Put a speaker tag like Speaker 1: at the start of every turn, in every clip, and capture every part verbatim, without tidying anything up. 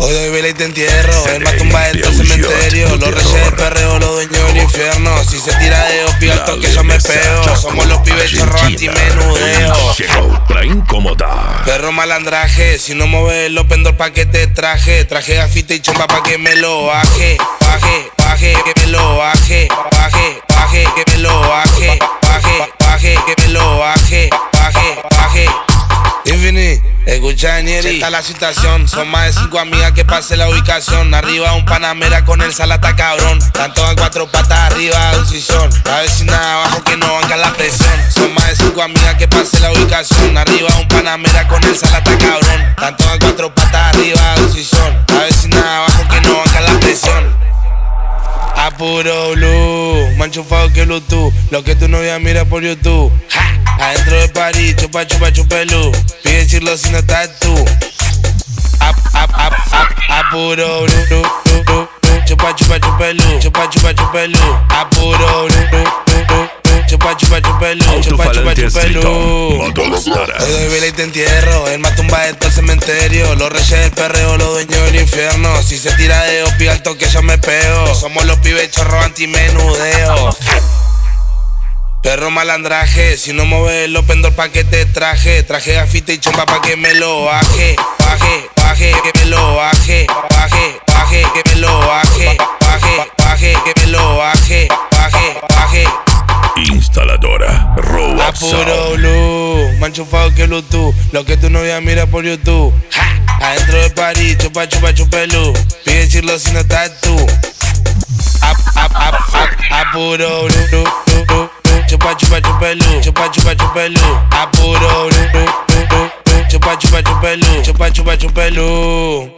Speaker 1: Hoy doy vela y te entierro. El más tumba dentro del cementerio. Los reyes del perreo, los dueños del infierno. Si se tira de opio, al toque yo me pego. Somos los pibes chorros anti-menudeo.
Speaker 2: Para incomodar.
Speaker 1: Perro malandraje, si no mueves los pendor pa' que te traje. Traje gafita y chompa pa' que me lo baje. Baje, baje, que me lo baje. Baje, baje, que me lo baje. Baje, baje, que me lo baje. Baje, baje. Infinity, escucha Nieri, está la situación. Son más de cinco amigas que pase la ubicación. Arriba un Panamera con el salata cabrón. Tanto a cuatro patas arriba de un sillón. La vecina abajo que no banca la presión. Son más de cinco amigas que pase la ubicación. Arriba un Panamera con el salata cabrón. Tanto a cuatro patas arriba de un sillón. La vecina abajo que no banca la presión. A puro blue, más enchufado que Bluetooth. Lo que tu novia mira por YouTube. ¡Ja! Adentro de París, chupa, chupa, chupelú. Pide decirlo si no estás tú. A, a, a, a, a puro blue, blue, blue, blue. Chupa, chupa, chupelú. Chupa, chupa, chupelú. A puro blue, blue, blue. Chupa, chupa, chupelú. Chupa, chupa, chupelú. Hoy doy vela y te entierro. El más tumba dentro del cementerio. Los reyes del perreo, los dueños del infierno. Si se tira de opio, al toque yo me pego. Somos los pibes chorros anti-menudeo. Perro malandraje, si no mueves los pendor pa' que te traje. Traje gafita y chompa pa' que me lo baje. Baje, baje, que me lo baje. Baje, baje, que me lo baje. Baje, baje, que me lo baje. Baje, baje.
Speaker 2: Instaladora Roa
Speaker 1: A puro blue, más enchufado que Bluetooth. Lo que tu novia mira por YouTube. ¡Ja! Adentro de París, chupa, chupa, chupelú. Pide decirlo si no estás tú. A, a, a, a, a puro blue, blue, blue. Chupa, chupa, chupelú. Chupa, chupa, chupelú. A puro blue, blue, blue. Chupa, chupa, chupelú. Chupa, chupa, chupelú.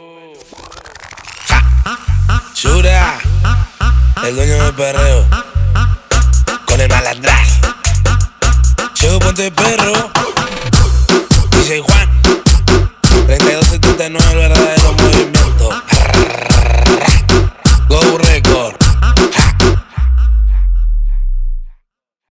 Speaker 1: Shura, el dueño del perreo. Con el malandraje. Yo ponte perro.